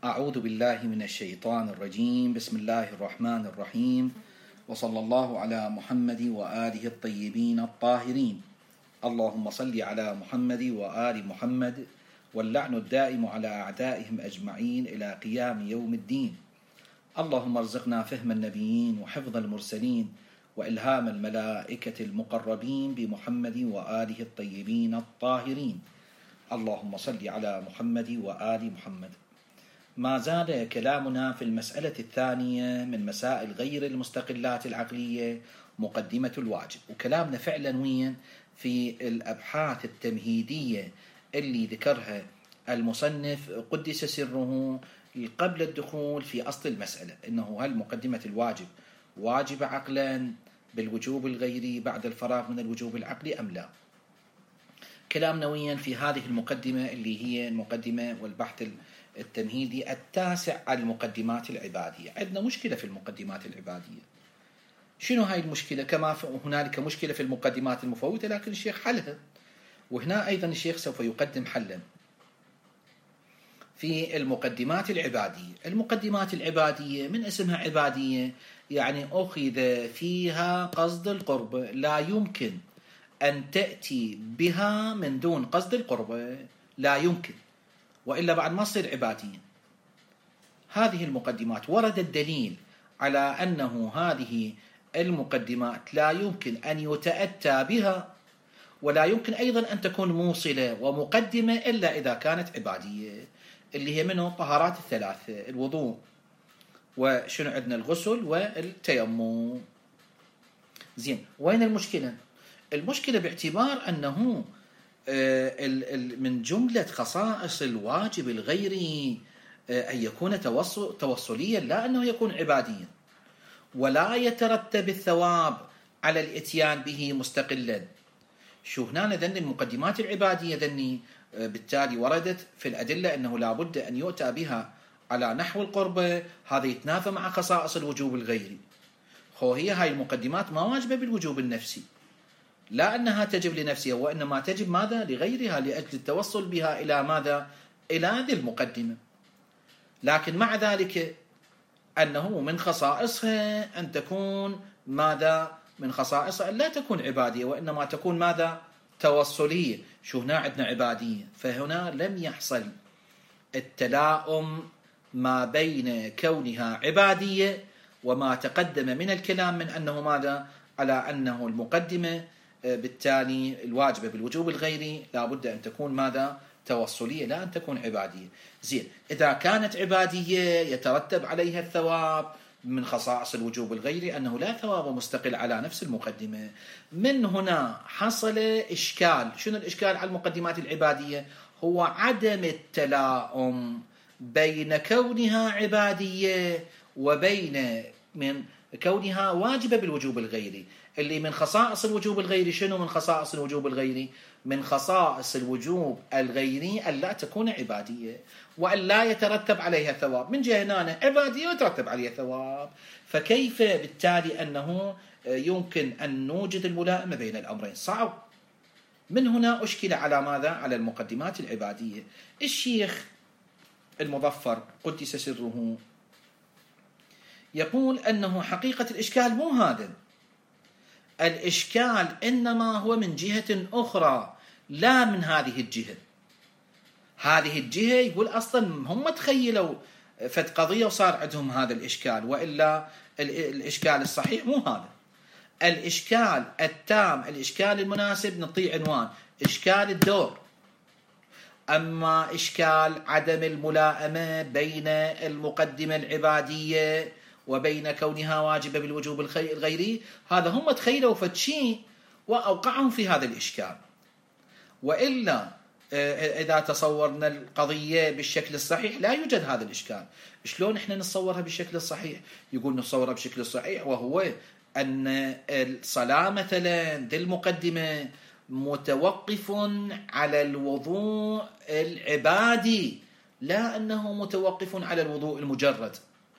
أعوذ بالله من الشيطان الرجيم. بسم الله الرحمن الرحيم، وصلى الله على محمد وآله الطيبين الطاهرين. اللهم صل على محمد وآل محمد، واللعن الدائم على أعدائهم أجمعين إلى قيام يوم الدين. اللهم ارزقنا فهم النبيين وحفظ المرسلين وإلهام الملائكة المقربين بمحمد وآله الطيبين الطاهرين. اللهم صل على محمد وآل محمد. ما زال كلامنا في المسألة الثانية من مسائل غير المستقلات العقلية، مقدمة الواجب. وكلامنا فعلا وين؟ في الأبحاث التمهيدية اللي ذكرها المصنف قدس سره قبل الدخول في أصل المسألة، إنه هل مقدمة الواجب واجب عقلا بالوجوب الغيري بعد الفراغ من الوجوب العقلي أم لا. كلامنا وين في هذه المقدمة اللي هي المقدمة والبحث التمهيدي التاسع على المقدمات العبادية. عندنا مشكلة في المقدمات العبادية. شنو هاي المشكلة؟ كما هنالك مشكلة في المقدمات المفوتة، لكن الشيخ حلها، وهنا أيضا الشيخ سوف يقدم حلا في المقدمات العبادية. المقدمات العبادية من اسمها عبادية، يعني أخذ فيها قصد القرب، لا يمكن أن تأتي بها من دون قصد القرب، لا يمكن، وإلا بعد ما تصير عبادية. هذه المقدمات ورد الدليل على أنه هذه المقدمات لا يمكن أن يتأتى بها، ولا يمكن أيضا أن تكون موصلة ومقدمة إلا إذا كانت عبادية، اللي هي منه طهارات الثلاثة: الوضوء، وشنو عندنا الغسل والتيمم. زين، وين المشكلة؟ المشكلة باعتبار أنه من جملة خصائص الواجب الغيري أن يكون توصليا، لا أنه يكون عباديا، ولا يترتب الثواب على الاتيان به مستقلا. شو هنا ذني المقدمات العبادية ذني بالتالي وردت في الأدلة أنه لا بد أن يؤتى بها على نحو القربة. هذا يتنافى مع خصائص الوجوب الغيري. هي هاي المقدمات ما واجبة بالوجوب النفسي، لا أنها تجب لنفسها، وإنما تجب ماذا؟ لغيرها، لأجل التوصل بها إلى ماذا؟ إلى ذي المقدمة. لكن مع ذلك أنه من خصائصها أن تكون ماذا؟ من خصائصها أن لا تكون عبادية، وإنما تكون ماذا؟ توصلية. شو هنا عندنا عبادية، فهنا لم يحصل التلاؤم ما بين كونها عبادية وما تقدم من الكلام من أنه ماذا؟ على أنه المقدمة بالتالي الواجبة بالوجوب الغيري لا بد أن تكون ماذا؟ توصلية، لا أن تكون عبادية. زين، إذا كانت عبادية يترتب عليها الثواب. من خصائص الوجوب الغيري أنه لا ثواب مستقل على نفس المقدمة. من هنا حصل إشكال. شنو الإشكال على المقدمات العبادية؟ هو عدم التلاؤم بين كونها عبادية وبين من كونها واجبة بالوجوب الغيري. اللي من خصائص الوجوب الغيري شنو؟ من خصائص الوجوب الغيري، من خصائص الوجوب الغيري أن لا تكون عبادية وأن لا يترتب عليها ثواب. من جهة هنا عبادية ويترتب عليها ثواب، فكيف بالتالي أنه يمكن أن نوجد الملائمة بين الأمرين؟ صعب. من هنا أشكل على ماذا؟ على المقدمات العبادية. الشيخ المظفر قدس سره يقول أنه حقيقة الإشكال مو هذا. الإشكال إنما هو من جهة أخرى، لا من هذه الجهة. هذه الجهة يقول أصلا هم تخيلوا فد قضية وصار عندهم هذا الإشكال، وإلا الإشكال الصحيح مو هذا. الإشكال التام، الإشكال المناسب نعطيه عنوان إشكال الدور. أما إشكال عدم الملائمة بين المقدمة العبادية وبين كونها واجبة بالوجوب الغيري، هذا هم تخيلوا فتشي وأوقعهم في هذا الإشكال. وإلا إذا تصورنا القضية بالشكل الصحيح لا يوجد هذا الإشكال. شلون إحنا نتصورها بالشكل الصحيح؟ يقول نتصورها بالشكل الصحيح، وهو أن الصلاة مثلا ذي المقدمة متوقف على الوضوء العبادي، لا أنه متوقف على الوضوء المجرد.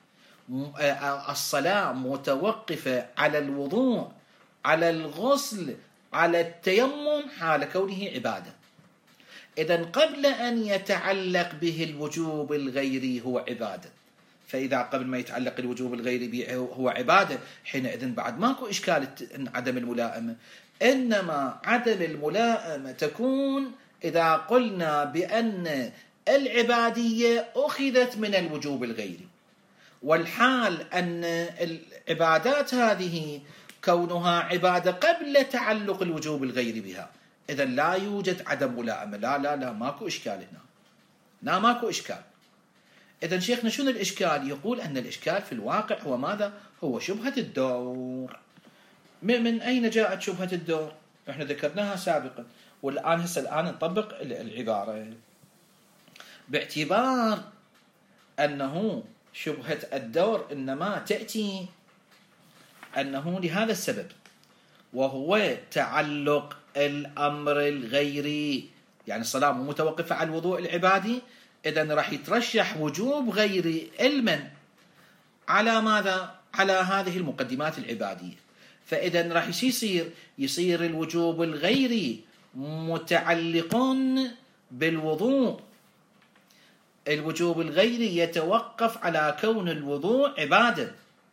الصلاة متوقفة على الوضوء، على الغسل، على التيمم حال كونه عبادة. إذن قبل أن يتعلق به الوجوب الغيري هو عبادة. فإذا قبل ما يتعلق الوجوب الغيري به هو عبادة، حينئذ بعد ماكو إشكال عدم الملائمة. إنما عدم الملائمة تكون إذا قلنا بأن العبادية أخذت من الوجوب الغيري، والحال أن العبادات هذه كونها عبادة قبل تعلق الوجوب الغيري بها، إذن لا يوجد عدم ملائمة. لا ماكو إشكال هنا، لا ماكو إشكال. إذن شيخنا شنو الإشكال؟ يقول أن الإشكال في الواقع هو ماذا؟ هو شبهة الدور. من أين جاءت شبهة الدور؟ احنا ذكرناها سابقا، والآن الآن نطبق العبارة باعتبار أنه شبهة الدور إنما تأتي أنه لهذا السبب، وهو تعلق الأمر الغيري، يعني الصلاة متوقفة على الوضوء العبادي، إذن راح يترشح وجوب غيري علما على ماذا؟ على هذه المقدمات العبادية. فإذن راح يصير الوجوب الغيري متعلق بالوضوء. الوجوب الغيري يتوقف على كون الوضوء عبادة،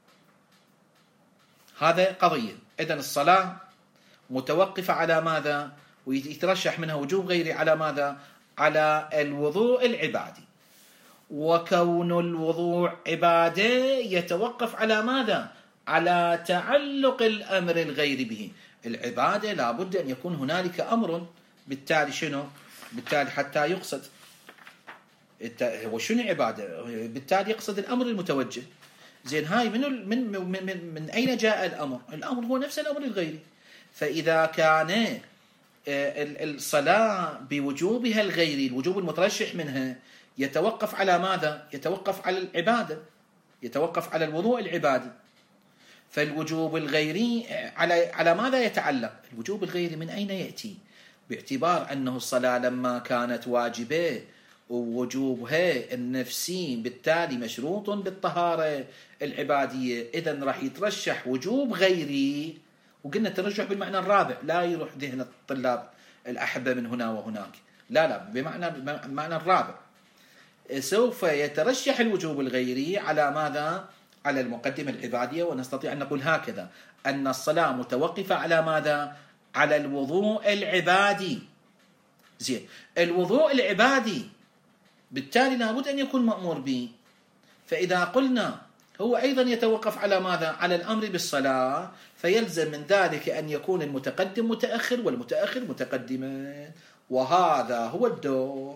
هذا قضية. إذن الصلاة متوقفة على ماذا؟ ويترشح منها وجوب غيري على ماذا؟ على الوضوء العبادي. وكون الوضوء عبادة يتوقف على ماذا؟ على تعلق الأمر الغيري به. العبادة لابد أن يكون هنالك أمر، بالتالي شنو؟ بالتالي حتى يقصد وشنو عبادة؟ بالتالي يقصد الأمر المتوجه. زين، هاي من أين جاء الأمر؟ الأمر هو نفس الأمر الغيري. فإذا كان الصلاة بوجوبها الغيري، الوجوب المترشح منها، يتوقف على ماذا؟ يتوقف على العبادة، يتوقف على الوضوء العبادي. فالوجوب الغيري على ماذا يتعلق؟ الوجوب الغيري من أين يأتي؟ باعتبار أنه الصلاة لما كانت واجبة ووجوبها النفسي بالتالي مشروط بالطهارة العبادية، إذن راح يترشح وجوب غيري. وقلنا الترشح بالمعنى الرابع، لا يروح ذهن الطلاب الأحبة من هنا وهناك، لا بمعنى الرابع. سوف يترشح الوجوب الغيري على ماذا؟ على المقدمة العبادية. ونستطيع أن نقول هكذا أن الصلاة متوقفة على ماذا؟ على الوضوء العبادي. زين، الوضوء العبادي بالتالي لابد أن يكون مأمور به. فإذا قلنا هو أيضا يتوقف على ماذا؟ على الأمر بالصلاة، فيلزم من ذلك أن يكون المتقدم متأخر والمتأخر متقدما، وهذا هو الدور.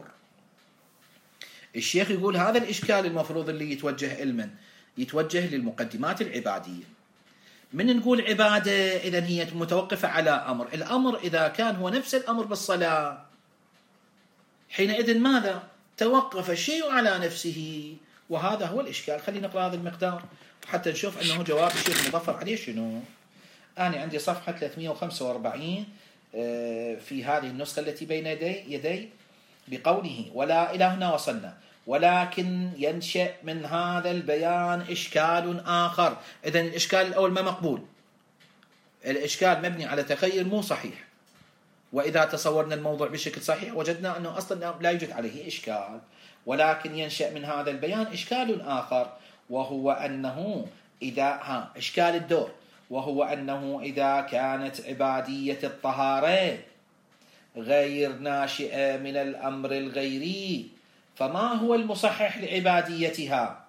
الشيخ يقول هذا الإشكال المفروض اللي يتوجه علما يتوجه للمقدمات العبادية. من نقول عبادة إذن هي متوقفة على أمر، الأمر إذا كان هو نفس الأمر بالصلاة، حينئذ ماذا؟ توقف الشيء على نفسه، وهذا هو الإشكال. خلينا نقرأ هذا المقدار حتى نشوف أنه جواب الشيخ المظفر عليه شنو. أنا عندي صفحة 345 في هذه النسخة التي بين يدي بقوله: ولا إلى هنا وصلنا، ولكن ينشأ من هذا البيان إشكال آخر. إذن الإشكال الأول ما مقبول، الإشكال مبني على تخيل مو صحيح. وإذا تصورنا الموضوع بشكل صحيح وجدنا أنه أصلا لا يوجد عليه إشكال، ولكن ينشأ من هذا البيان إشكال آخر، وهو أنه إشكال الدور، وهو أنه إذا كانت عبادية الطهارة غير ناشئة من الأمر الغيري، فما هو المصحح لعباديتها؟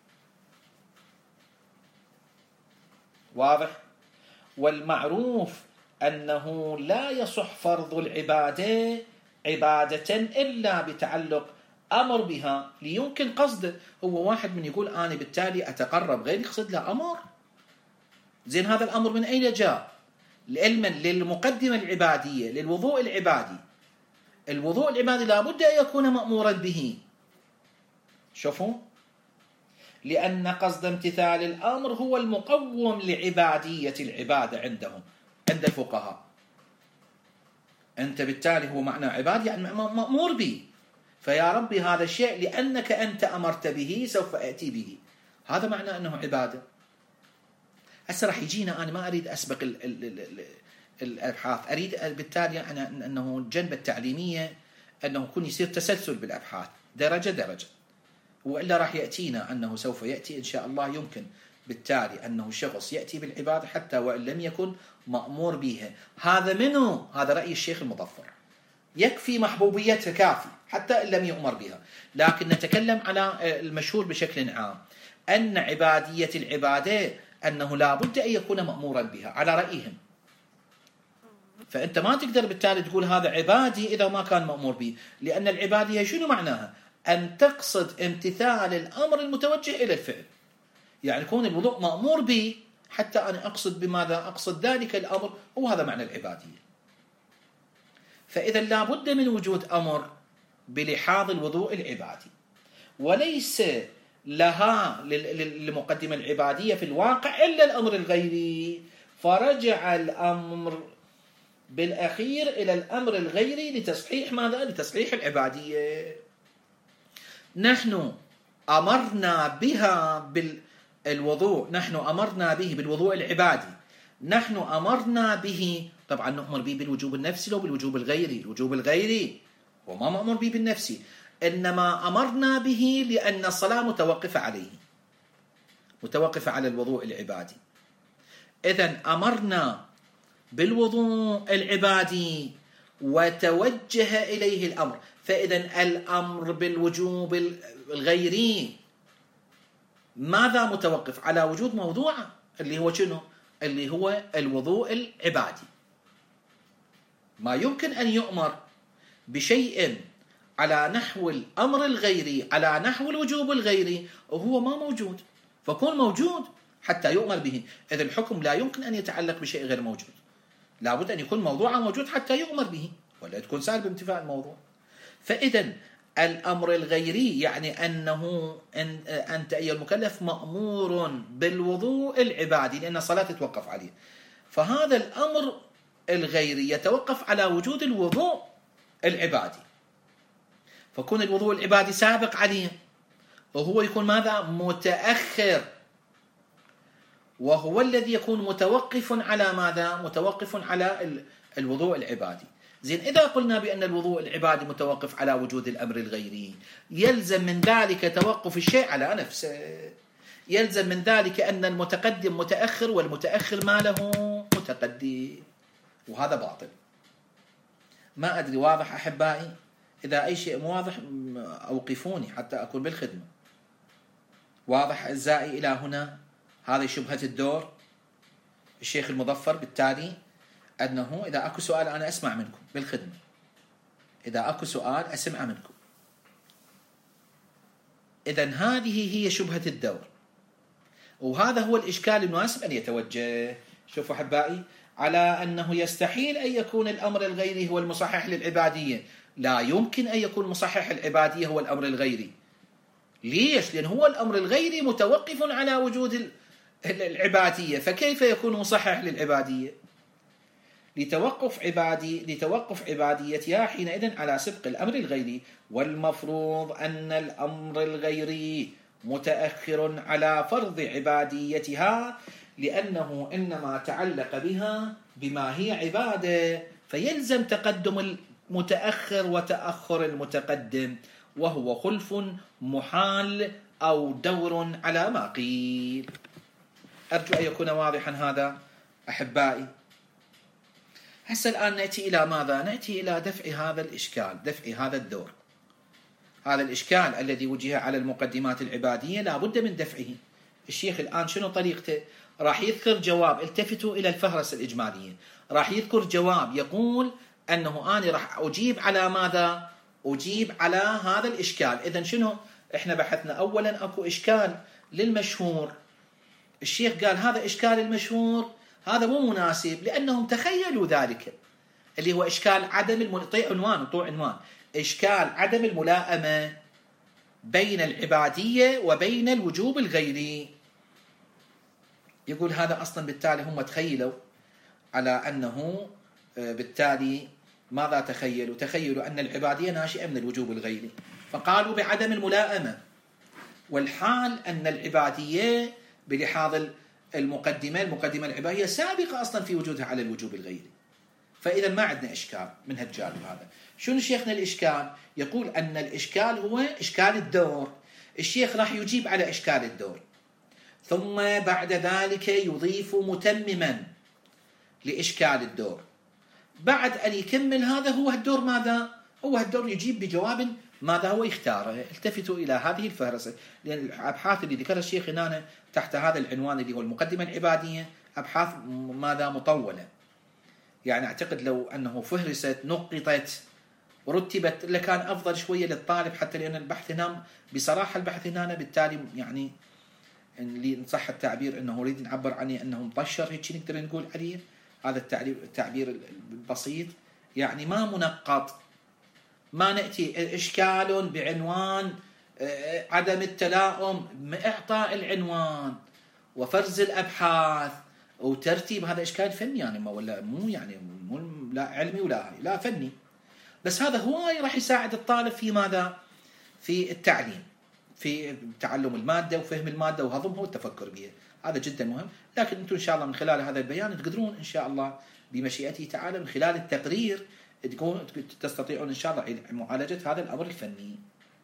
واضح؟ والمعروف أنه لا يصح فرض العبادة عبادة إلا بتعلق أمر بها ليمكن قصده. هو واحد من يقول أنا بالتالي أتقرب، غير يقصد له أمر. زين، هذا الأمر من أين جاء؟ علما للمقدمة العبادية، للوضوء العبادي. الوضوء العبادي لابد أن يكون مأمورا به. شوفوا، لأن قصد امتثال الأمر هو المقوم لعبادية العبادة عندهم، عند الفقهاء. أنت بالتالي هو معنى عبادي يعني مأمور به، فيا ربي هذا الشيء لأنك أنت أمرت به سوف أأتي به، هذا معنى أنه عبادة. هسه راح يجينا، أنا ما أريد أسبق الأبحاث، أريد بالتالي أنه الجنبة التعليمية أنه يكون يصير تسلسل بالأبحاث درجة درجة، وإلا راح يأتينا أنه سوف يأتي إن شاء الله يمكن بالتالي أنه شخص يأتي بالعبادة حتى وإن لم يكن مأمور بها. هذا منه، هذا رأي الشيخ المظفر، يكفي محبوبيتها كافي حتى إن لم يؤمر بها. لكن نتكلم على المشهور بشكل عام أن عبادية العبادة أنه لا بد أن يكون مأمورا بها على رأيهم. فأنت ما تقدر بالتالي تقول هذا عبادي إذا ما كان مأمور به، لأن العبادية شنو معناها؟ أن تقصد امتثال الأمر المتوجه إلى الفعل، يعني يكون الوضوء مأمور به حتى أنا أقصد بماذا؟ أقصد ذلك الأمر، وهذا معنى العبادية. فإذا لا بد من وجود أمر بلحاظ الوضوء العبادي، وليس لها للمقدمة العبادية في الواقع إلا الأمر الغيري، فرجع الأمر بالأخير إلى الأمر الغيري لتصحيح ماذا؟ لتصحيح العبادية. نحن أمرنا بها بالوضوء، نحن أمرنا به بالوضوء العبادي، نحن أمرنا به، طبعا نؤمر به بالوجوب النفسي لو بالوجوب الغيري، الوجوب الغيري وما مأمور به بالنفسي، إنما أمرنا به لأن الصلاة متوقفة عليه، متوقفة على الوضوء العبادي. إذن أمرنا بالوضوء العبادي وتوجه إليه الأمر، فإذن الأمر بالوجوب الغيري ماذا متوقف؟ على وجود موضوع اللي هو شنو؟ اللي هو الوضوء العبادي. ما يمكن أن يؤمر بشيء على نحو الأمر الغيري على نحو الوجوب الغيري وهو ما موجود، فكون موجود حتى يؤمر به. إذا الحكم لا يمكن أن يتعلق بشيء غير موجود، لابد أن يكون موضوعا موجود حتى يؤمر به، ولا تكون سالب بانتفاء الموضوع. فإذا الأمر الغيري يعني أنه أنت أيها المكلف مأمور بالوضوء العبادي لأن الصلاة تتوقف عليه، فهذا الأمر الغيري يتوقف على وجود الوضوء العبادي، فكون الوضوء العبادي سابق عليه وهو يكون ماذا؟ متأخر، وهو الذي يكون متوقف على ماذا؟ متوقف على الوضوء العبادي. زين، إذا قلنا بأن الوضوء العبادي متوقف على وجود الأمر الغيري، يلزم من ذلك توقف الشيء على نفسه، يلزم من ذلك أن المتقدم متأخر والمتأخر ما له متقدم، وهذا باطل. ما أدري واضح أحبائي؟ إذا أي شيء مو واضح أوقفوني حتى أكون بالخدمة. واضح أعزائي إلى هنا؟ هذه شبهة الدور الشيخ المظفر. بالتالي أنه إذا أكو سؤال أنا أسمع منكم بالخدمة، إذا أكو سؤال أسمع منكم. إذن هذه هي شبهة الدور، وهذا هو الإشكال المناسب أن يتوجه. شوفوا أحبائي، على أنه يستحيل أن يكون الأمر الغيري هو المصحح للعبادية، لا يمكن أن يكون مصحح العبادية هو الأمر الغيري. ليش؟ لأن هو الأمر الغيري متوقف على وجود العبادية، فكيف يكون مصحح للعبادية؟ لتوقف عباديتها حينئذ على سبق الأمر الغيري، والمفروض أن الأمر الغيري متأخر على فرض عباديتها لأنه إنما تعلق بها بما هي عبادة، فيلزم تقدم المتأخر وتأخر المتقدم، وهو خلف محال أو دور على ما قيل. أرجو أن يكون واضحا هذا أحبائي. هسه الآن نأتي إلى ماذا؟ نأتي إلى دفع هذا الإشكال، دفع هذا الدور، هذا الإشكال الذي وجه على المقدمات العبادية لا بد من دفعه. الشيخ الآن شنو طريقته؟ راح يذكر جواب، التفتوا إلى الفهرس الإجمالية، راح يذكر جواب يقول أنه أنا راح أجيب على ماذا؟ أجيب على هذا الإشكال. إذن شنو؟ إحنا بحثنا أولا أكو إشكال للمشهور، الشيخ قال هذا إشكال المشهور هذا مو مناسب، لأنهم تخيلوا ذلك اللي هو إشكال عدم عنوان إشكال عدم الملائمة بين العبادية وبين الوجوب الغيري. يقول هذا أصلا بالتالي هم تخيلوا على أنه بالتالي ماذا تخيلوا؟ تخيلوا أن العبادية ناشئة من الوجوب الغيري، فقالوا بعدم الملائمة، والحال أن العبادية بلحاظ المقدمة العبادية سابقة أصلا في وجودها على الوجوب الغيري، فإذا ما عندنا إشكال من هالجانب هذا. شنو شيخنا الإشكال؟ يقول أن الإشكال هو إشكال الدور. الشيخ راح يجيب على إشكال الدور، ثم بعد ذلك يضيف متمما لإشكال الدور. بعد أن يكمل هذا هو الدور ماذا؟ هو الدور يجيب بجواب ماذا هو يختاره. التفتوا إلى هذه الفهرسة، لأن الأبحاث اللي ذكرها الشيخ هنا تحت هذا العنوان اللي هو المقدمة العبادية أبحاث ماذا مطولة، يعني أعتقد لو أنه فهرست نقطت ورتبت لكان أفضل شوية للطالب، حتى لأن البحث هنا بصراحة البحث هنا بالتالي يعني اللي إن صح التعبير أنه نريد نعبر عنه أنه مطشر، هيك نقدر نقول عليه هذا التعبير البسيط، يعني ما منقط، ما نأتي إشكال بعنوان عدم التلاؤم، إعطاء العنوان وفرز الأبحاث وترتيب، هذا إشكال فني يعني ولا مو يعني مو لا علمي ولا لا فني، بس هذا هواي راح يساعد الطالب في ماذا؟ في التعليم، في تعلم المادة وفهم المادة وهضمها والتفكر بها، هذا جدا مهم. لكن أنتم إن شاء الله من خلال هذا البيان تقدرون إن شاء الله بمشيئته تعالى من خلال التقرير تستطيعون إن شاء الله معالجة هذا الأمر الفني.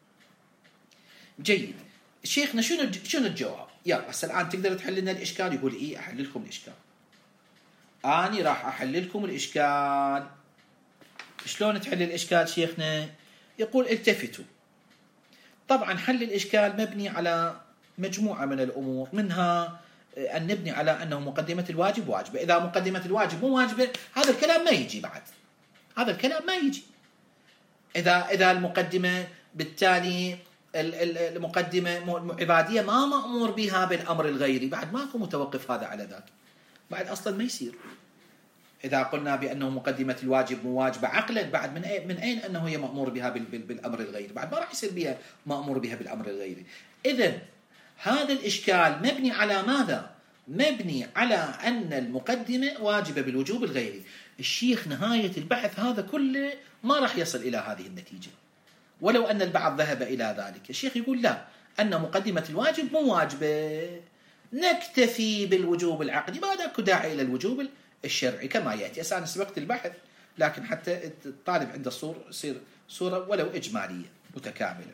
جيد. شيخنا شنو الجواب؟ يلا هسه الآن تقدر تحل لنا الإشكال. يقول إيه أحل لكم الإشكال، أنا راح أحل لكم الإشكال. شلون تحل الإشكال شيخنا؟ يقول التفتوا. طبعا حل الإشكال مبني على مجموعة من الأمور، منها أن نبني على أنه مقدمة الواجب واجبة. إذا مقدمة الواجب مو واجبة هذا الكلام ما يجي، بعد هذا الكلام ما يجي. إذا المقدمة بالتالي المقدمة عبادية ما مأمور بها بالأمر الغيري، بعد ماكو متوقف هذا على ذاك، بعد أصلا ما يصير. إذا قلنا بأنه مقدمة الواجب مو واجبة عقلا، بعد من أين أنه هي مأمور بها بالأمر الغيري؟ بعد ما راح يصير بها مأمور بها بالأمر الغيري. إذن هذا الإشكال مبني على ماذا؟ مبني على أن المقدمة واجبة بالوجوب الغيري. الشيخ نهاية البحث هذا كله ما راح يصل إلى هذه النتيجة، ولو أن البعض ذهب إلى ذلك. الشيخ يقول لا، أن مقدمة الواجب مو واجبة، نكتفي بالوجوب العقدي، ما اكو داعي إلى الوجوب الشرعي كما يأتي. أنا سبقت البحث، لكن حتى الطالب عنده يصير صورة ولو إجمالية متكاملة.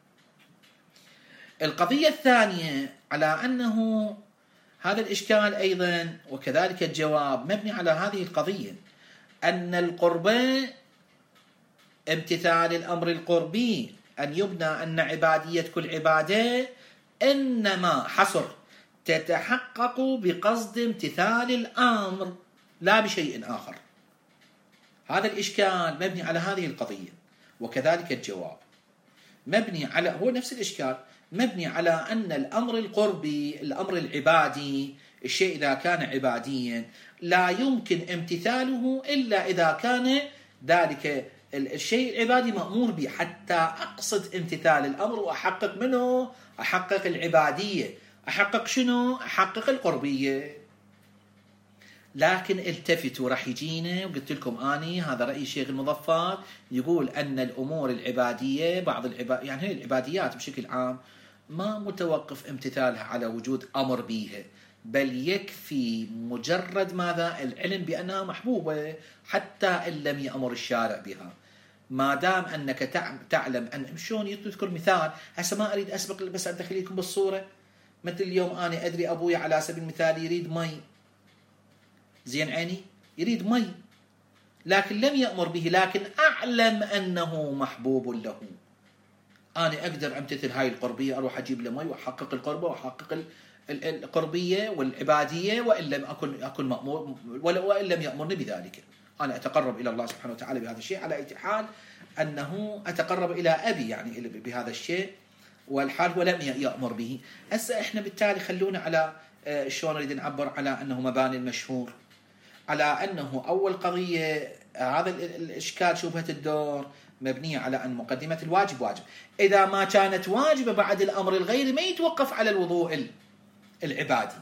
القضية الثانية على أنه هذا الإشكال أيضا وكذلك الجواب مبني على هذه القضية، أن القربة امتثال الأمر القربي أن يبنى أن عبادية كل عبادة إنما حصر تتحقق بقصد امتثال الأمر لا بشيء آخر. هذا الإشكال مبني على هذه القضية، وكذلك الجواب مبني على هو نفس الإشكال، مبني على أن الأمر القربي الأمر العبادي، الشيء إذا كان عباديا لا يمكن امتثاله إلا إذا كان ذلك الشيء العبادي مأمور به، حتى أقصد امتثال الأمر وأحقق منه، أحقق العبادية، أحقق شنو؟ أحقق القربية. لكن التفتوا راح يجينا، وقلت لكم أني هذا رأي الشيخ المظفر، يقول أن الأمور العبادية بعض يعني هي العباديات بشكل عام ما متوقف امتثالها على وجود أمر بها، بل يكفي مجرد ماذا؟ العلم بأنها محبوبة حتى إن لم يأمر الشارع بها، ما دام أنك تعلم أن شلون. يذكر مثال، هسه ما أريد أسبق بس أدخل لكم بالصورة. مثل اليوم أنا أدري أبوي على سبيل المثال يريد مي، زين عيني يريد مي، لكن لم يأمر به، لكن أعلم أنه محبوب له. أنا أقدر أمتثل هاي القربية، أروح أجيب له مي وأحقق القربة وأحقق القربية والعبادية، وإن لم أكن مأمور وإن لم يأمرني بذلك. أنا أتقرب إلى الله سبحانه وتعالى بهذا الشيء، على أي حال أنه أتقرب إلى أبي يعني بهذا الشيء، والحال ولم يأمر به. هسه إحنا بالتالي خلونا على شلون نريد نعبر على أنه مباني المشهور، على أنه أول قضية هذا الإشكال شبهة الدور مبنية على أن مقدمة الواجب واجب. إذا ما كانت واجبة بعد الأمر الغيري ما يتوقف على الوضوء العبادي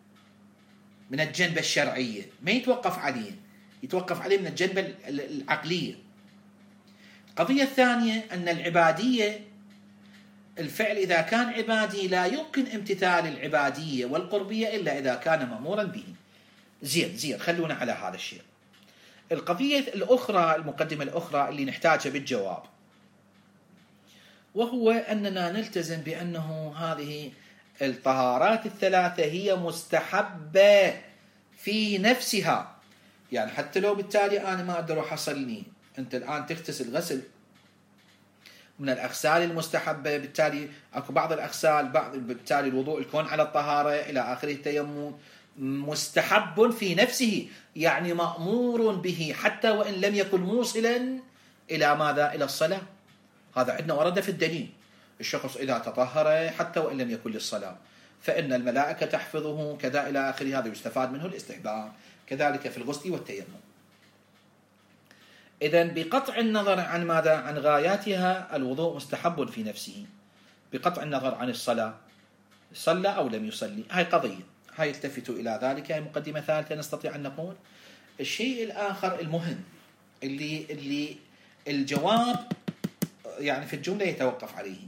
من الجنبة الشرعية، ما يتوقف عليه، يتوقف عليه من الجنبة العقلية. القضية الثانية أن العبادية الفعل إذا كان عبادي لا يمكن امتثال العبادية والقربية إلا إذا كان مأمورا به. زين خلونا على هذا الشيء. القضية الأخرى، المقدمة الأخرى اللي نحتاجها بالجواب، وهو أننا نلتزم بأنه هذه الطهارات الثلاثة هي مستحبة في نفسها. يعني حتى لو بالتالي أنا ما أقدر أحصلني، أنت الآن تغتسل غسل من الأغسال المستحبة، بالتالي أكو بعض الأغسال، بالتالي الوضوء الكون على الطهارة إلى آخره، التيمم مستحب في نفسه، يعني مأمور به حتى وإن لم يكن موصلا إلى ماذا؟ إلى الصلاة. هذا عندنا ورد في الدليل، الشخص إذا تطهر حتى وإن لم يكن للصلاة فإن الملائكة تحفظه كذا إلى آخره، هذا يستفاد منه الاستحباب، كذلك في الغسل والتيمم. إذن بقطع النظر عن ماذا؟ عن غاياتها، الوضوء مستحب في نفسه بقطع النظر عن الصلاة، صلى أو لم يصلي. هاي قضية، هاي التفتوا إلى ذلك، هاي مقدمة ثالثة نستطيع أن نقول. الشيء الآخر المهم اللي الجواب يعني في الجملة يتوقف عليه،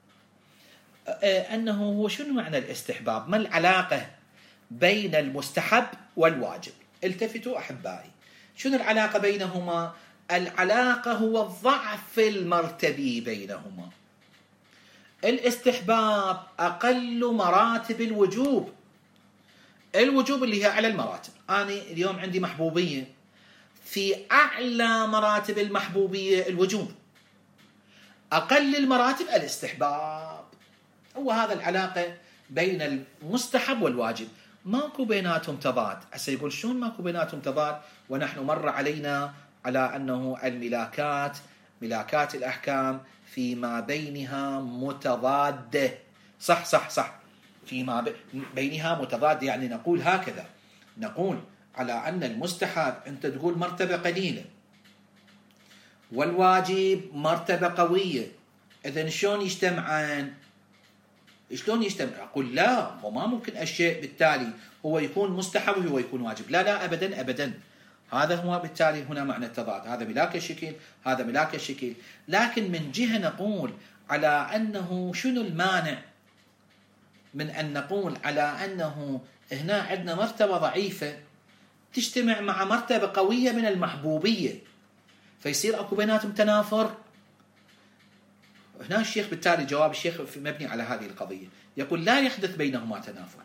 أنه هو شنو معنى الاستحباب؟ ما العلاقة بين المستحب والواجب؟ التفتوا أحبائي، شنو العلاقة بينهما؟ العلاقة هو الضعف المرتبي بينهما. الاستحباب أقل مراتب الوجوب، الوجوب اللي هي على المراتب. أنا اليوم عندي محبوبية، في أعلى مراتب المحبوبية الوجوب، أقل المراتب الاستحباب. هو هذا العلاقة بين المستحب والواجب، ماكو بيناتهم تضاد. هسه يقول شلون ماكو بيناتهم تضاد ونحن مر علينا على أنه الملاكات، ملاكات الأحكام فيما بينها متضادة. صح صح صح، فيما بينها متضادة، يعني نقول هكذا، نقول على أن المستحب أنت تقول مرتبة قليلة والواجب مرتبة قوية، إذن شلون يجتمعان؟ شلون يجتمع؟ أقول لا، هو ما ممكن الشيء بالتالي هو يكون مستحب وهو يكون واجب، لا لا أبدا أبدا. هذا هو بالتالي هنا معنى التضاد، هذا ملاك الشكل، هذا ملاك الشكل. لكن من جهة نقول على أنه شنو المانع من أن نقول على أنه هنا عندنا مرتبة ضعيفة تجتمع مع مرتبة قوية من المحبوبية، فيصير أكو بيناتهم تنافر. هنا الشيخ بالتالي جواب الشيخ مبني على هذه القضية، يقول لا يحدث بينهما تنافر،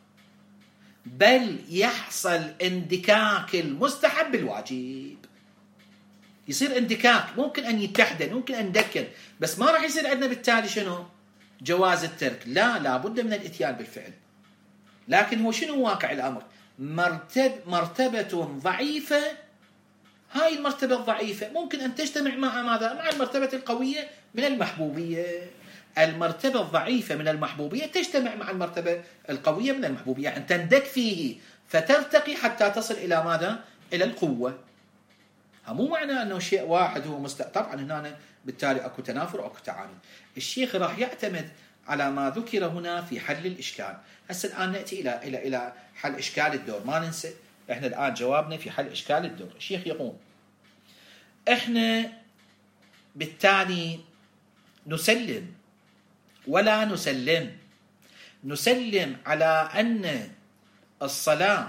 بل يحصل اندكاك المستحب بالواجب. يصير اندكاك، ممكن أن يتحدن، ممكن أن ندكن، بس ما راح يصير عندنا بالتالي شنو؟ جواز الترك، لا، لابد من الاتيان بالفعل. لكن هو شنو واقع الأمر؟ مرتبة ضعيفة، هاي المرتبة الضعيفة ممكن أن تجتمع مع ماذا؟ مع المرتبة القوية من المحبوبية. المرتبة الضعيفة من المحبوبية تجتمع مع المرتبة القوية من المحبوبية، يعني تندك فيه فترتقي حتى تصل إلى ماذا؟ إلى القوة. مو معنى أنه شيء واحد هو طبعا هنا بالتالي أكو تنافر وأكو تعارض. الشيخ راح يعتمد على ما ذكر هنا في حل الإشكال. هسه الآن نأتي إلى حل إشكال الدور، ما ننسى إحنا الآن جوابنا في حل إشكال الدور. الشيخ يقول إحنا بالتالي نسلم ولا نسلم، نسلم على أن الصلاة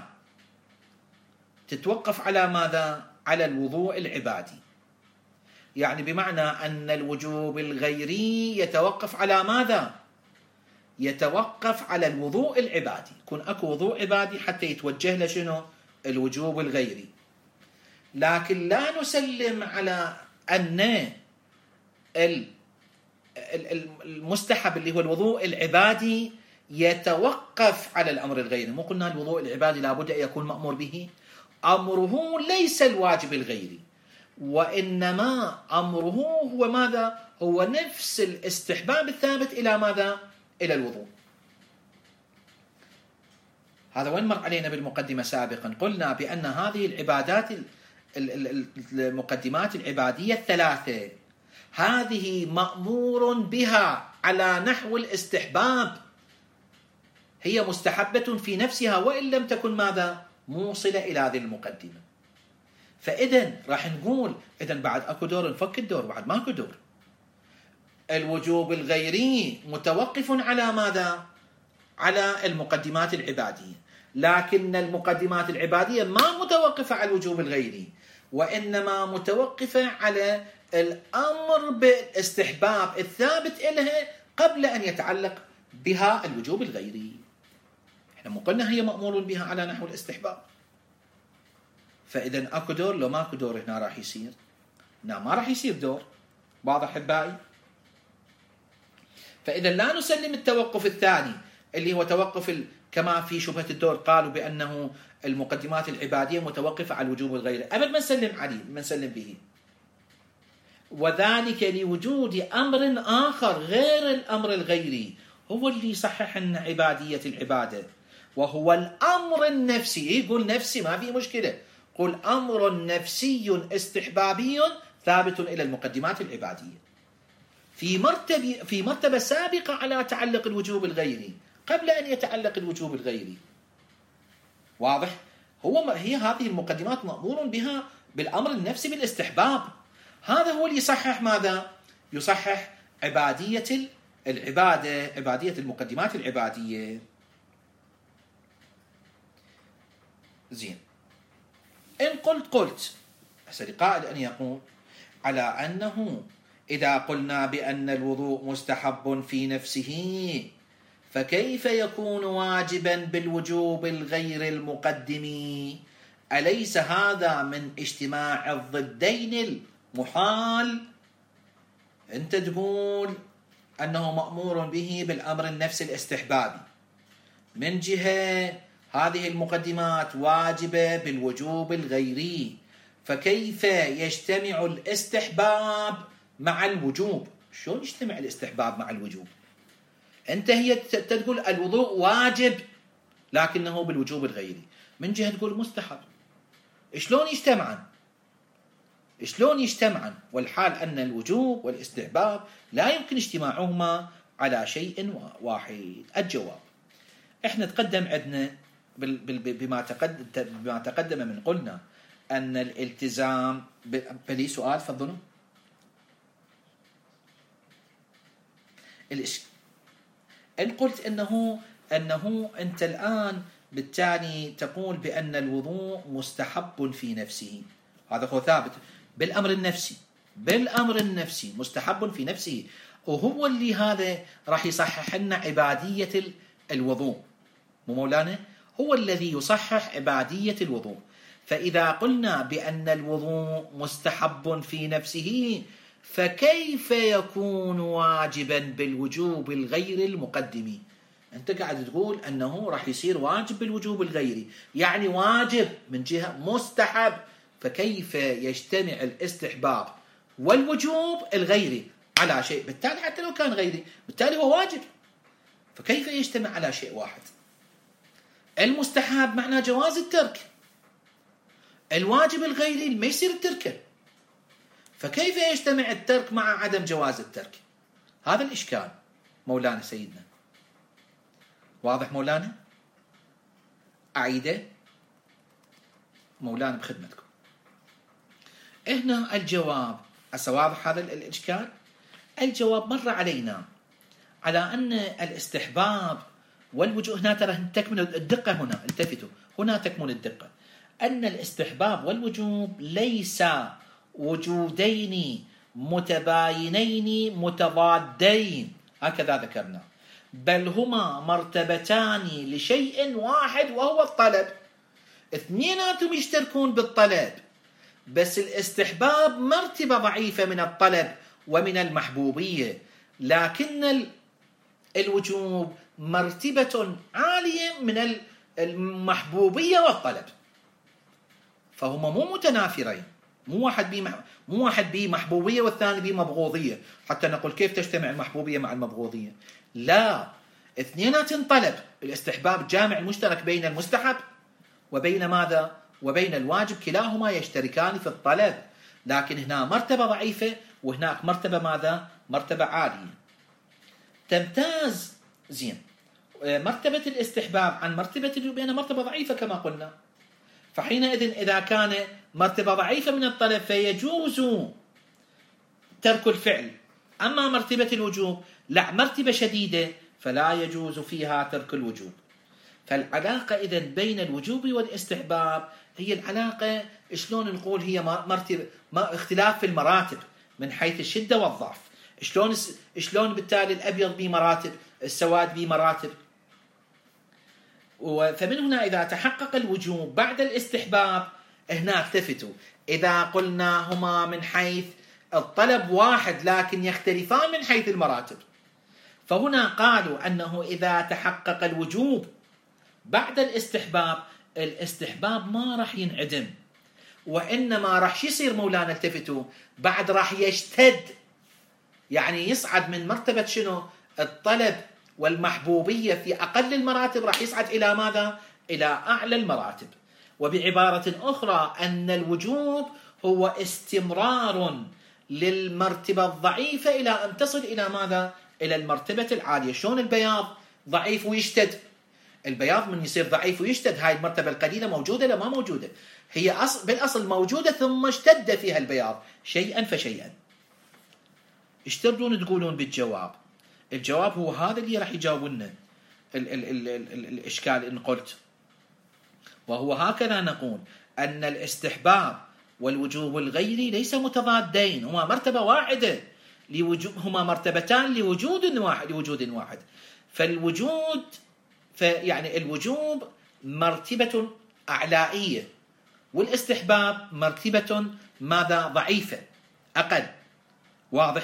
تتوقف على ماذا؟ على الوضوء العبادي، يعني بمعنى أن الوجوب الغيري يتوقف على ماذا؟ يتوقف على الوضوء العبادي، يكون أكو وضوء عبادي حتى يتوجه لشنو؟ الوجوب الغيري. لكن لا نسلم على أن المستحب اللي هو الوضوء العبادي يتوقف على الأمر الغيري. مو قلنا الوضوء العبادي لابد أن يكون مأمور به؟ أمره ليس الواجب الغيري، وإنما أمره هو ماذا؟ هو نفس الاستحباب الثابت إلى ماذا؟ إلى الوضوء. هذا وين مر علينا بالمقدمة سابقا، قلنا بأن هذه العبادات المقدمات العبادية الثلاثة هذه مأمور بها على نحو الاستحباب، هي مستحبة في نفسها وإن لم تكن ماذا؟ موصلة إلى هذه المقدمة. فإذن راح نقول إذن بعد أكو دور، نفك الدور، بعد ماكو دور. الوجوب الغيري متوقف على ماذا؟ على المقدمات العبادية، لكن المقدمات العبادية ما متوقفة على الوجوب الغيري، وإنما متوقفة على الأمر بالاستحباب الثابت إلها قبل أن يتعلق بها الوجوب الغيري. احنا مو قلنا هي مأمور بها على نحو الاستحباب، فإذا أكو دور لو ماكو دور هنا راح يصير؟ هنا ما راح يصير دور. واضح أحبائي؟ فإذا لا نسلم التوقف الثاني اللي هو توقف كما في شبهة الدور قالوا بأنه المقدمات العبادية متوقفة على الوجوب الغيري، أبد ما نسلم عليه، ما نسلم به، وذلك لوجود أمر آخر غير الأمر الغيري هو اللي يصحح لنا عبادية العبادة، وهو الأمر النفسي. يقول نفسي ما في مشكلة، قل أمر نفسي استحبابي ثابت إلى المقدمات العبادية في مرتبة سابقة على تعلق الوجوب الغيري قبل أن يتعلق الوجوب الغيري. واضح؟ هي هذه المقدمات مأمور بها بالأمر النفسي بالاستحباب. هذا هو اللي يصحح ماذا؟ يصحح عبادية العبادة، عبادية المقدمات العبادية. زين. إن قلت هسه قائل أن يقول على أنه إذا قلنا بأن الوضوء مستحب في نفسه فكيف يكون واجبا بالوجوب الغير المقدم؟ أليس هذا من اجتماع الضدين المحال؟ أنت تقول أنه مأمور به بالأمر النفسي الاستحبابي، من جهة هذه المقدمات واجبة بالوجوب الغيري، فكيف يجتمع الاستحباب مع الوجوب؟ شلون يجتمع الاستحباب مع الوجوب؟ أنت هي تقول الوضوء واجب لكنه بالوجوب الغيري، من جهة تقول مستحب. شلون يجتمعن؟ شلون يجتمعن والحال أن الوجوب والاستحباب لا يمكن اجتماعهما على شيء واحد؟ الجواب احنا تقدم عندنا بما تقدم من قلنا أن الالتزام بلي سؤال فضلوا إن قلت أنه أنت الآن بالتالي تقول بأن الوضوء مستحب في نفسه، هذا هو ثابت بالأمر النفسي مستحب في نفسه، وهو اللي هذا راح يصحح لنا عبادية الوضوء. مو مولانا؟ هو الذي يصحح عبادية الوضوء. فإذا قلنا بأن الوضوء مستحب في نفسه فكيف يكون واجبا بالوجوب الغير المقدم؟ أنت قاعد تقول أنه راح يصير واجب بالوجوب الغيري، يعني واجب من جهة مستحب، فكيف يجتمع الاستحباب والوجوب الغيري على شيء؟ بالتالي حتى لو كان غيري بالتالي هو واجب، فكيف يجتمع على شيء واحد؟ المستحب معناه جواز الترك، الواجب الغيري ما يصير التركه، فكيف يجتمع الترك مع عدم جواز الترك؟ هذا الإشكال مولانا سيدنا. واضح مولانا؟ أعيده مولانا بخدمتكم. هنا الجواب واضح هذا الإشكال. الجواب مر علينا على أن الاستحباب والوجوب هنا ترى تكمن الدقة، هنا التفتوا، هنا تكمن الدقة، أن الاستحباب والوجوب ليس وجودين متباينين متضادين هكذا ذكرنا، بل هما مرتبتان لشيء واحد وهو الطلب. اثنيناتهم يشتركون بالطلب، بس الاستحباب مرتبة ضعيفة من الطلب ومن المحبوبية، لكن الوجوب مرتبة عالية من المحبوبية والطلب، فهما مو متنافرين، مو واحد بيه محبوبية والثاني بيه مبغوضية حتى نقول كيف تجتمع المحبوبية مع المبغوضية. لا، اثنينات طلب. الاستحباب جامع المشترك بين المستحب وبين ماذا؟ وبين الواجب، كلاهما يشتركان في الطلب، لكن هنا مرتبة ضعيفة وهناك مرتبة ماذا؟ مرتبة عالية. تمتاز زين مرتبة الاستحباب عن مرتبة الوجوب، مرتبة ضعيفة كما قلنا، فحينئذ إذا كان مرتبة ضعيفة من الطلب فيجوز ترك الفعل، أما مرتبة الوجوب لا، مرتبة شديدة فلا يجوز فيها ترك الوجوب. فالعلاقة إذن بين الوجوب والاستحباب هي العلاقة شلون نقول هي اختلاف في المراتب من حيث الشدة والضعف. شلون بالتالي الأبيض بمراتب، السواد بمراتب. فمن هنا إذا تحقق الوجوب بعد الاستحباب هنا التفتوا، إذا قلنا هما من حيث الطلب واحد لكن يختلفان من حيث المراتب، فهنا قالوا أنه إذا تحقق الوجوب بعد الاستحباب، الاستحباب ما راح ينعدم، وإنما راح يصير مولانا التفتوا بعد راح يشتد، يعني يصعد من مرتبة شنو؟ الطلب والمحبوبية في أقل المراتب راح يصعد إلى ماذا؟ إلى أعلى المراتب. وبعبارة أخرى أن الوجوب هو استمرار للمرتبة الضعيفة إلى أن تصل إلى ماذا؟ إلى المرتبة العالية. شلون البياض ضعيف ويشتد؟ البياض من يصير ضعيف ويشتد هاي المرتبة القليلة موجودة لا ما موجودة؟ هي بالأصل موجودة ثم اشتد فيها البياض شيئا فشيئا. ايش تردون تقولون بالجواب؟ الجواب هو هذا اللي راح يجاوب لنا الإشكال إن قلت، وهو هكذا نقول أن الاستحباب والوجوب الغيري ليس متضادين، هما مرتبة واحدة، هما مرتبتان لوجود واحد. فالوجود يعني الوجوب مرتبة أعلائية، والاستحباب مرتبة ماذا؟ ضعيفة أقل. واضح؟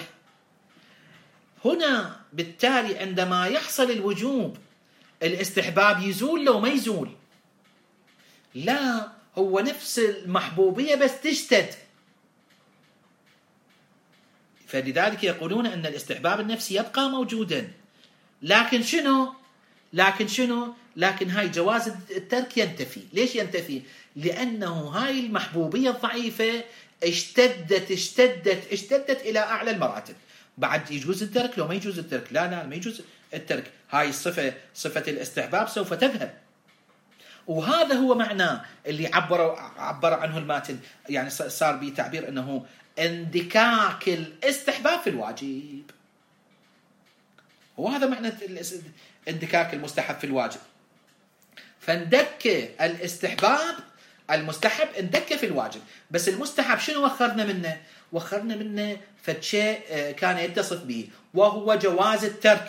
هنا بالتالي عندما يحصل الوجوب الاستحباب يزول لو ما يزول؟ لا، هو نفس المحبوبية بس تشتد. فلذلك يقولون أن الاستحباب النفسي يبقى موجودا، لكن شنو؟ لكن هاي جواز الترك ينتفي. ليش ينتفي؟ لأنه هاي المحبوبية الضعيفة اشتدت إلى أعلى المراتب. بعد يجوز الترك لو ما يجوز الترك؟ لا ما يجوز الترك. هاي صفة الاستحباب سوف تذهب. وهذا هو معناه اللي عبر عنه الماتن، يعني صار بتعبير أنه اندكاك الاستحباب في الواجب. وهذا معنى اندكاك المستحب في الواجب. فاندك الاستحباب المستحب اندك في الواجب، بس المستحب شنو وخرنا منه فشيء كان يتصف به، وهو جواز الترك.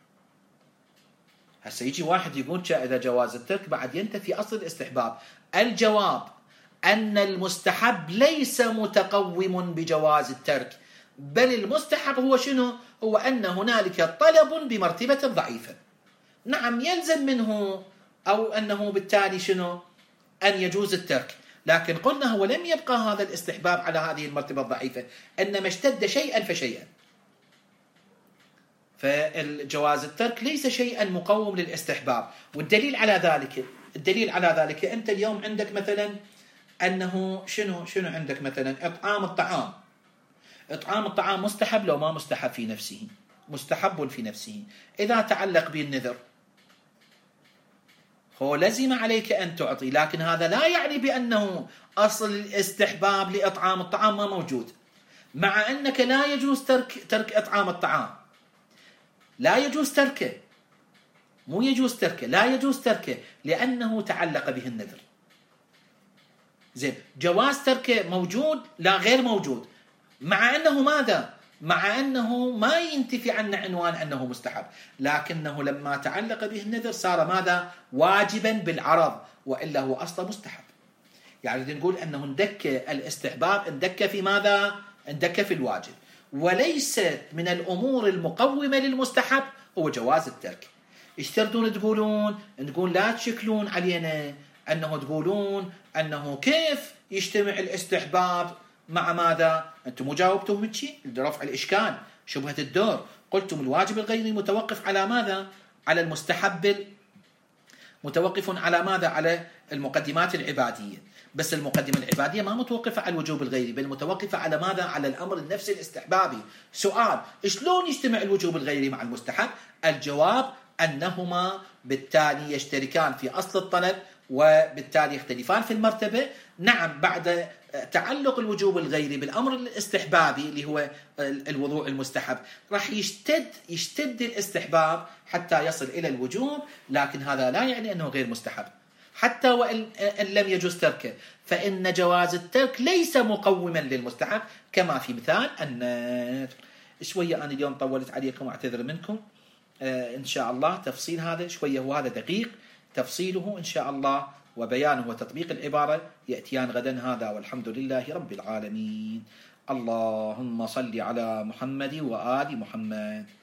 هسه يجي واحد يقول إذا جواز الترك بعد ينتفي أصل الاستحباب. الجواب أن المستحب ليس متقوم بجواز الترك، بل المستحب هو شنو؟ هو أن هنالك طلب بمرتبة ضعيفة. نعم يلزم منه أو أنه بالتالي شنو؟ أن يجوز الترك، لكن قلنا هو لم يبقى هذا الاستحباب على هذه المرتبة الضعيفة، إنما اشتد شيئا فشيئا. فالجواز الترك ليس شيئا مقوم للاستحباب. والدليل على ذلك أنت اليوم عندك مثلا أنه شنو عندك مثلا إطعام الطعام مستحب لو ما مستحب في نفسه. إذا تعلق بالنذر هو لزم عليك أن تعطي، لكن هذا لا يعني بأنه أصل الاستحباب لإطعام الطعام ما موجود، مع أنك لا يجوز ترك إطعام الطعام. لا يجوز تركه، مو يجوز تركه، لا يجوز تركه لأنه تعلق به النذر. زين، جواز تركه موجود؟ لا، غير موجود، مع أنه ماذا؟ مع أنه ما ينتفي عنا عنوان أنه مستحب، لكنه لما تعلق به النذر صار ماذا؟ واجبا بالعرض، وإلا هو أصلا مستحب. يعني نقول أنه اندك الاستحباب اندك في ماذا؟ اندك في الواجب، وليست من الأمور المقومة للمستحب هو جواز الترك. ايش تردون تقولون؟ نقول لا تشكلون علينا أنه تقولون أنه كيف يجتمع الاستحباب مع ماذا؟ أنتم مو جاوبتم من شيء لرفع الإشكال شبهة الدور. قلتم الواجب الغيري متوقف على ماذا؟ على المستحب، متوقف على ماذا؟ على المقدمات العبادية. بس المقدمة العبادية ما متوقفة على الوجوب الغيري، بل متوقفة على ماذا؟ على الأمر النفسي الاستحبابي. سؤال: شلون يجتمع الوجوب الغيري مع المستحب؟ الجواب أنهما بالتالي يشتركان في أصل الطلب وبالتالي يختلفان في المرتبة. نعم بعد تعلق الوجوب الغيري بالأمر الاستحبابي اللي هو الوضوء المستحب راح يشتد الاستحباب حتى يصل إلى الوجوب، لكن هذا لا يعني أنه غير مستحب حتى وإن لم يجوز تركه، فإن جواز الترك ليس مقوما للمستحب كما في مثال النذر. شوية أنا اليوم طولت عليكم واعتذر منكم. إن شاء الله تفصيل هذا شوية، وهذا دقيق تفصيله إن شاء الله، وبيانه وتطبيق العبارة يأتيان غدا. هذا والحمد لله رب العالمين. اللهم صل على محمد وآل محمد.